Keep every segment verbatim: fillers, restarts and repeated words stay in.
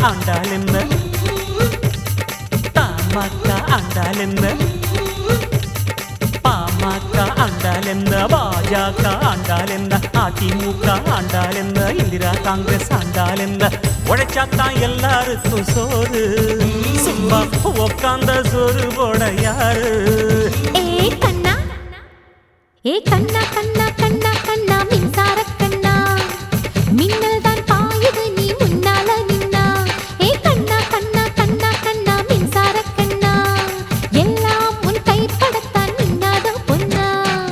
ஆண்டால் என்ன, தமாக ஆண்டால் என்ன, பாமக ஆண்டால் என்ன, பாஜக ஆண்டால் என்ன, அதிமுக ஆண்டால் என்ன, இந்திரா காங்கிரஸ் ஆண்டால் என்ன, உழைச்சாத்தான் எல்லாருக்கும் சோறு, சும்மா உக்காந்த சோறு போட யாரு? ஏ கண்ணா, ஏ கண்ணா கண்ணா கண்ணா கண்ணா மின்சார கண்ணா, மின்னல் தான் பாயுது நீ முன்னால நின்னா. ஏ கண்ணா கண்ணா கண்ணா கண்ணா மின்சார கண்ணா, எல்லாம் உன் கைப்படத்தான் மின்னாத பொன்னா.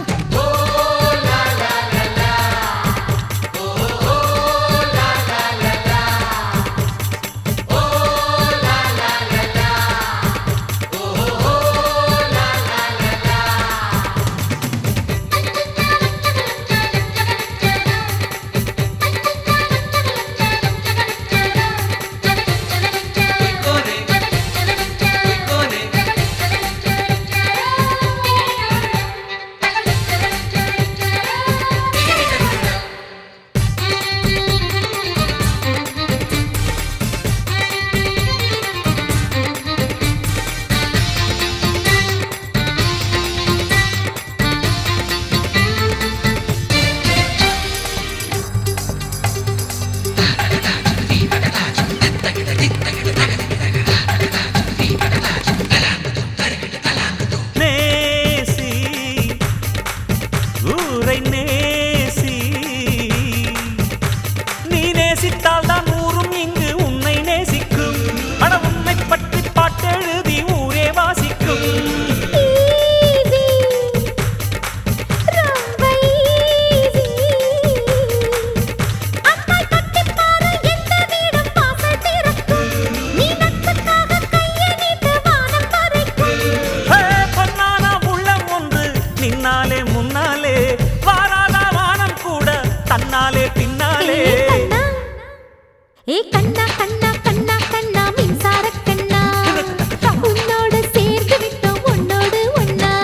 நேசி ஊரை நேசி, நீ நேசித்தால் தான் ஊரும் இங்கு உன்னை நேசிக்கும். அட உன்னை பற்றி பாட்டெழுதி ஊரே வாசிக்கும். ஈஸி, ரொம்ப ஈஸி. அக்காய் கட்டிப் பாரு எந்த வீடும் வாசல் திறக்கும். நீ நட்புக்காக கையை நீட்டு வானம் பறிக்கும். ஹே, பொன்னான உள்ளம் ஒன்று நின்னாலே முன்னாலே, வாராத வானம் கூட தன்னாலே பின்னாலே. ஏ கண்ணா கண்ணா கண்ணா கண்ணா மின்சார கண்ணா, உன்னோடு சேர்ந்து விட்டோம் உன்னோடு ஒன்னா.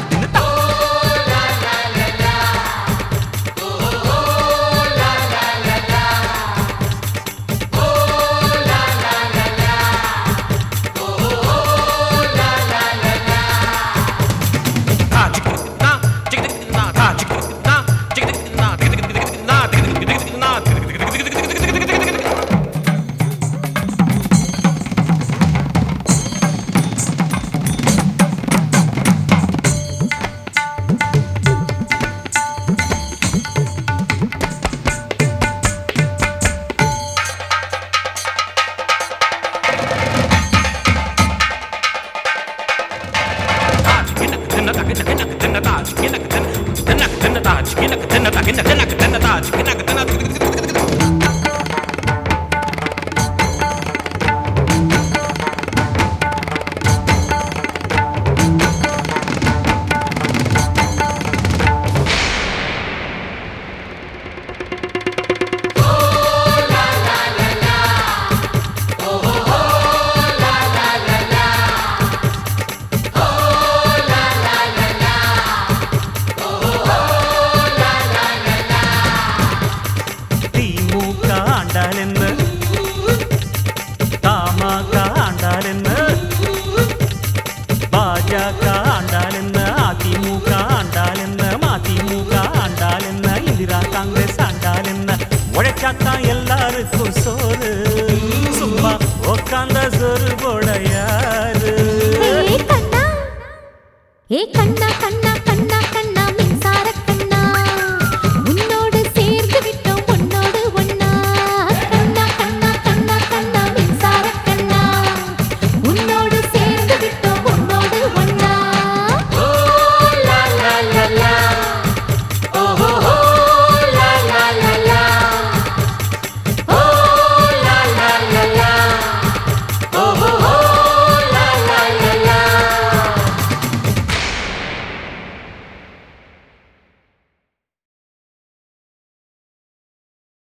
திமுக ஆண்டால் என்ன, தமாக ஆண்டால் என்ன, பாஜக ஆண்டால் என்ன, அதிமுக ஆண்டால் என்ன, மதிமுக ஆண்டால் என்ன, இந்திரா காங்கிரஸ் ஆண்டால் என்ன, உழைச்சாத்தான் எல்லாருக்கும் சோறு, சும்மா உக்காந்த சோறு போட யாரு? ஏ கண்ணா, ஏ கண்ணா கண்ணா கண்ணா கண்ணா